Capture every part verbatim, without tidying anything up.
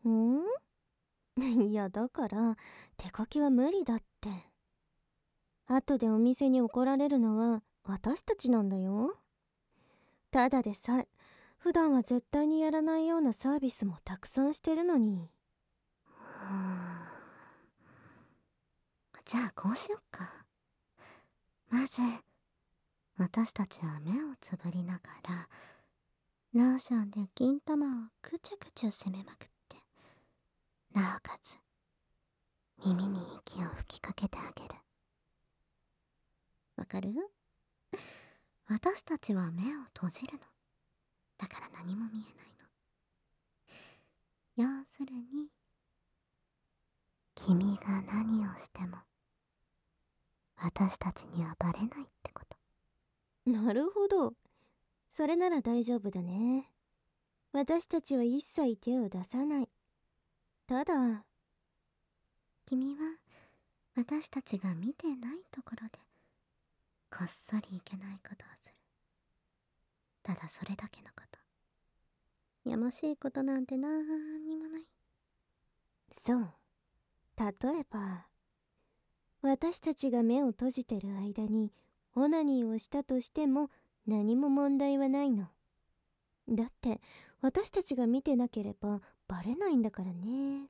んいや、だから手書きは無理だって。後でお店に怒られるのは私たちなんだよ。ただでさえ普段は絶対にやらないようなサービスもたくさんしてるのに。 うーん。じゃあこうしよっか。まず私たちは目をつぶりながらローションで金玉をくちゅくちゅ攻めまくって、なおかつ耳に息を吹きかけてあげる。わかる？私たちは目を閉じるの。だから何も見えないの。要するに、君が何をしても私たちにはバレないってこと。 なるほど。それなら大丈夫だね。私たちは一切手を出さない。ただ、 君は私たちが見てないところでこっそりいけないことをする。ただそれだけのこと。やましいことなんてなーにもない。 そう。例えば、私たちが目を閉じてる間にオナニーをしたとしても何も問題はないの。だって私たちが見てなければバレないんだからね。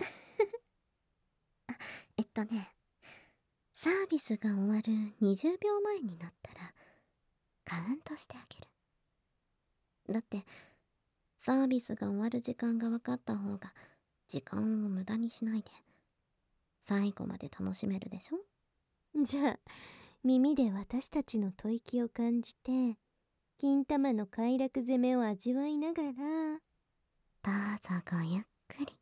あ、えっとね、サービスが終わるにじゅうびょうまえになったらカウントしてあげる。だってサービスが終わる時間が分かった方が時間を無駄にしないで最後まで楽しめるでしょ。 じゃあ耳で私たちの吐息を感じて金玉の快楽攻めを味わいながら。 どうぞごゆっくり。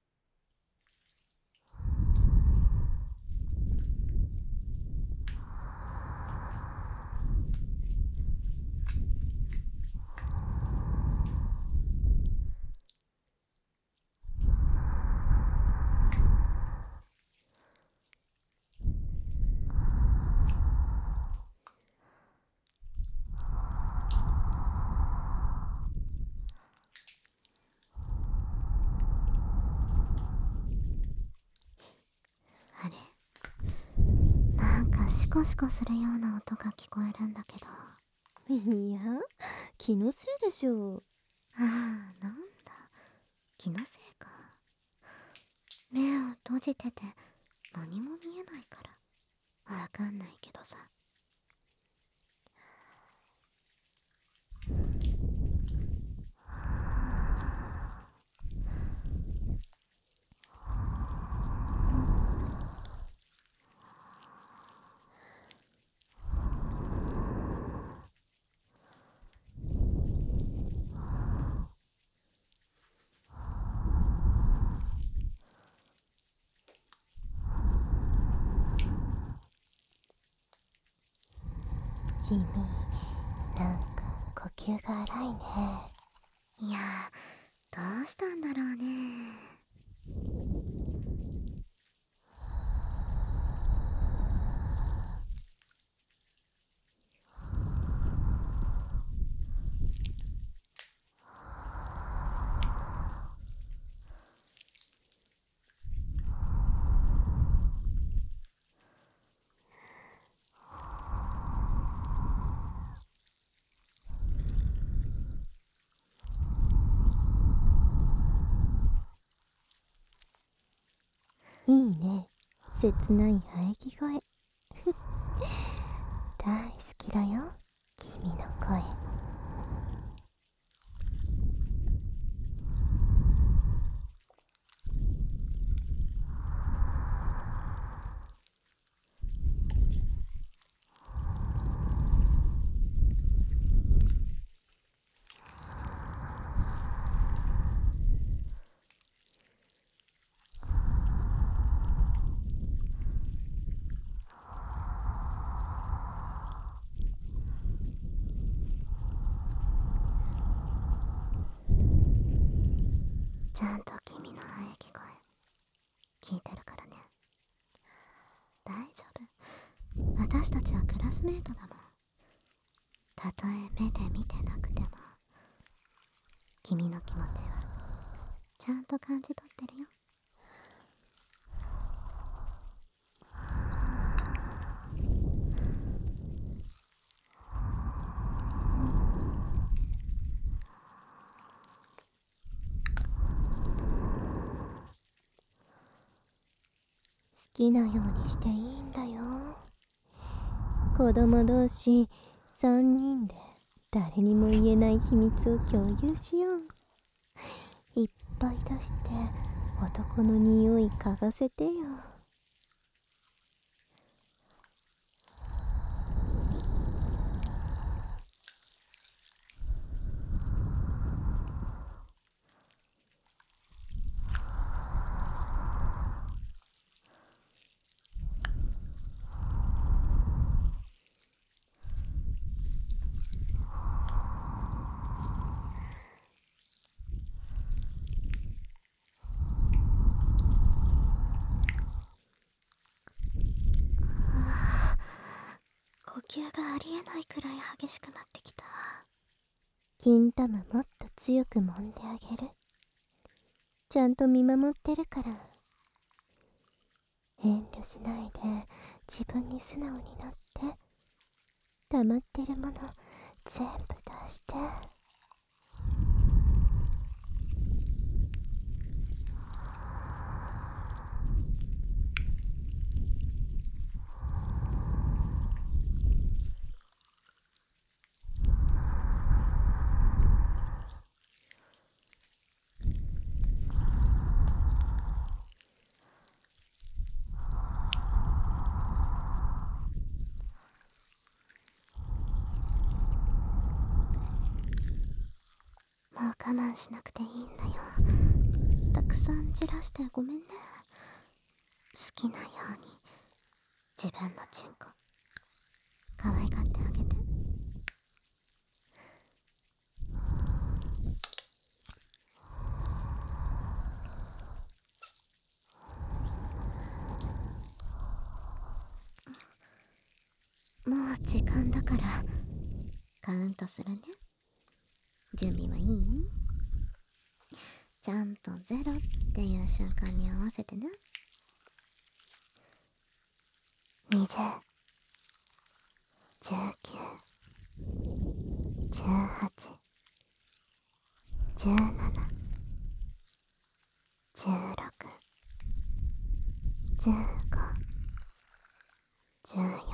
あれ、なんかシコシコするような音が聞こえるんだけど。 いや、気のせいでしょう。 ああ、なんだ、気のせいか。目を閉じてて何も見えないからわかんないけどさ。 君、なんか呼吸が荒いね。 いやー、どうしたんだろうね。 いいね、切ない喘ぎ声。大好きだよ、君の声。 ちゃんと君の喘ぎ声聞いてるからね。大丈夫、私たちはクラスメートだもん。たとえ目で見てなくても君の気持ちはちゃんと感じ取ってるよ。 好きなようにしていいんだよ。子供同士三人で誰にも言えない秘密を共有しよう。いっぱい出して男の匂い嗅がせてよ。 呼吸がありえないくらい激しくなってきた。 金玉もっと強く揉んであげる。ちゃんと見守ってるから。遠慮しないで自分に素直になって。溜まってるもの全部出して。 もう我慢しなくていいんだよ。たくさんじらしてごめんね。好きなように自分のチンコ可愛がってあげて。もう時間だからカウントするね。準備はいい？ちゃんとゼロっていう瞬間に合わせてね。にじゅう、じゅうきゅう、じゅうはち、じゅうなな、じゅうろく、じゅうご、じゅうよん、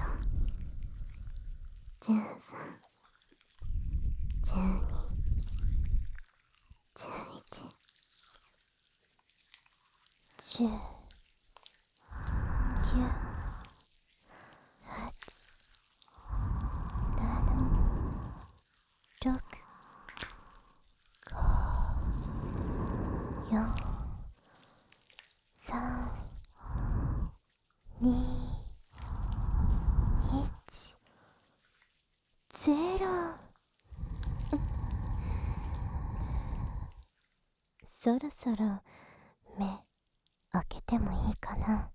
じゅうさん、じゅうに、じゅういち、 じゅう、きゅう、はち、なな、ろく、ご、よん、さん、に、いち、ゼロ。そろそろ目開けてもいいかな。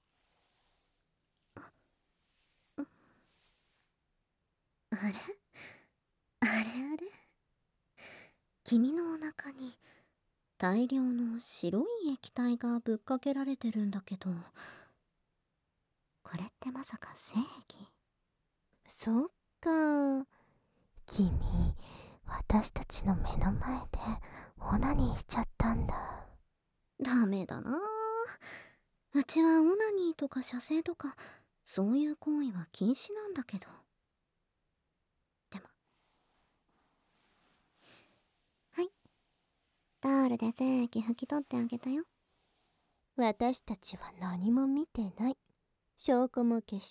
あれあれあれ君のお腹に大量の白い液体がぶっかけられてるんだけど、これってまさか精液？ そっか。君、私たちの目の前でオナニーしちゃったんだ。 ダメだな。うちはオナニーとか射精とかそういう行為は禁止なんだけど。でも、はい、タオルで精液拭き取ってあげたよ。 私たちは何も見てない。証拠も消した。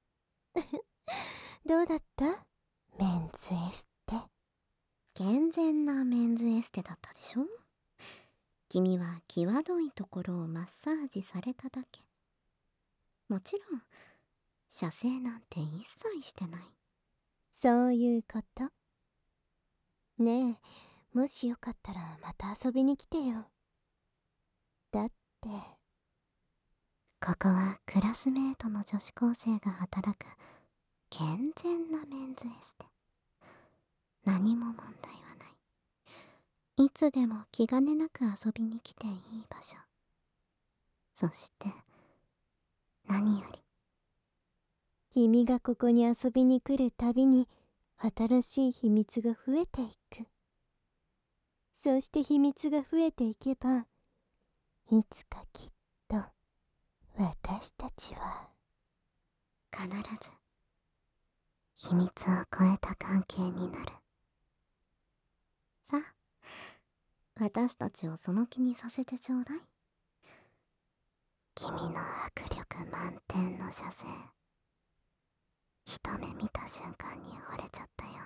どうだった？メンズエステ。 健全なメンズエステだったでしょ。君は際どいところをマッサージされただけ。もちろん射精なんて一切してない。 そういうこと。ねえ、もしよかったらまた遊びに来てよ。だってここはクラスメートの女子高生が働く健全なメンズエステ。何も問題はない。 いつでも気兼ねなく遊びに来ていい場所。そして何より君がここに遊びに来るたびに新しい秘密が増えていく。そして秘密が増えていけば、いつかきっと私たちは必ず秘密を超えた関係になる。さあ、私たちをその気にさせてちょうだい。君の迫力満点の射精、一目見た瞬間に惚れちゃったよ。